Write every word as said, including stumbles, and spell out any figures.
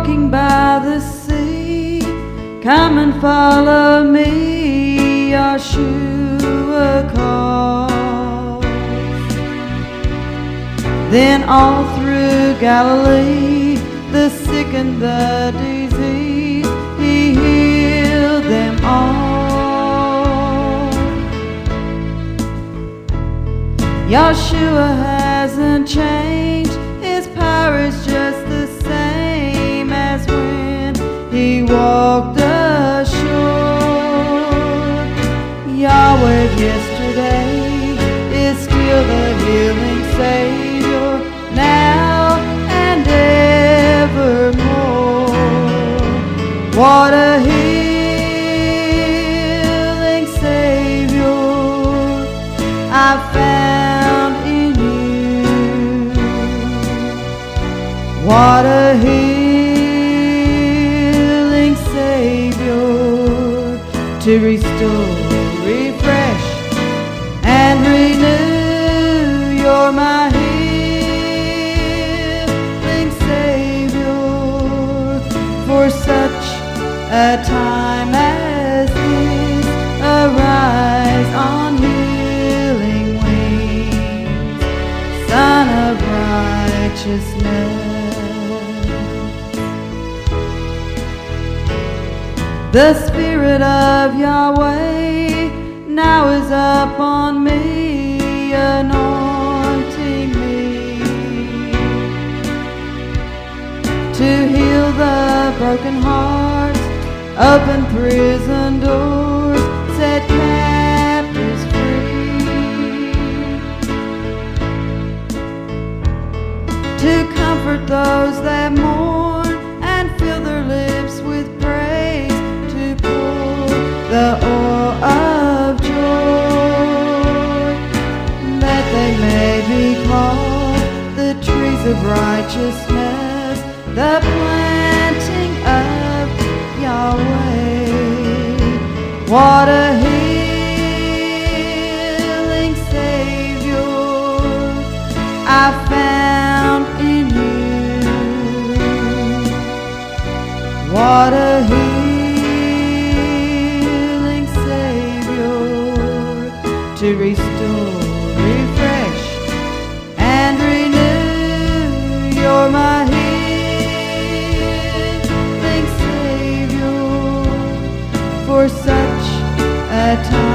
walking by the sea. Come and follow me, Yeshua calls. Then all through Galilee, the sick and the diseased, he healed them all. Yeshua hasn't changed, his power is just the same as when he walked ashore. Yahweh of yesterday is still the healing Savior, now and evermore. What a healing Savior I found in you. What a healing Savior to restore, refresh, and renew. You're my healing Savior for such a time as this. Arise on healing wings, Son of righteousness. The Spirit of Yahweh now is upon me, anointing me to heal the broken hearts, open prison doors, set captives free, to comfort those that mourn and fill their lips with praise, to pour the oil of joy, that they may be called the trees of righteousness, the planting of Yahweh. What a healing Savior I found in you. What a healing Savior to restore, refresh, and renew. You're my healing Savior for such a time